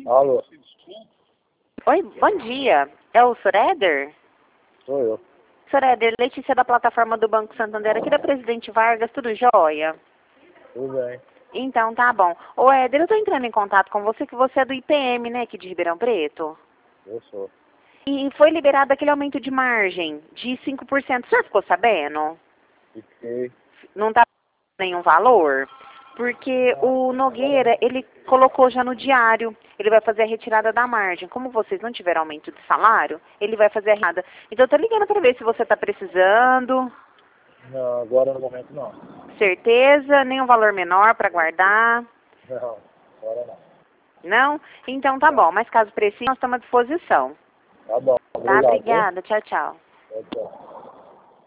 Alô? Oi, bom dia. É o Sr. Éder? Sou eu. Sr. Éder, Letícia da plataforma do Banco Santander, aqui da Presidente Vargas, tudo jóia? Tudo bem. Então, tá bom. Ô, Éder, eu tô entrando em contato com você, que você é do IPM, né, aqui de Ribeirão Preto. Eu sou. E foi liberado aquele aumento de margem de 5%. O senhor ficou sabendo? Fiquei. Não tá nenhum valor? Porque o Nogueira, ele colocou já no diário, ele vai fazer a retirada da margem. Como vocês não tiveram aumento de salário, ele vai fazer a retirada. Então, eu tô ligando para ver se você tá precisando. Não, agora no momento não. Certeza? Nenhum valor menor para guardar? Não, agora não. Não? Então, tá bom. Mas caso precise, nós estamos à disposição. Tá bom. Tá? Obrigado, viu? Obrigada. Tchau, tchau. Tchau, tchau.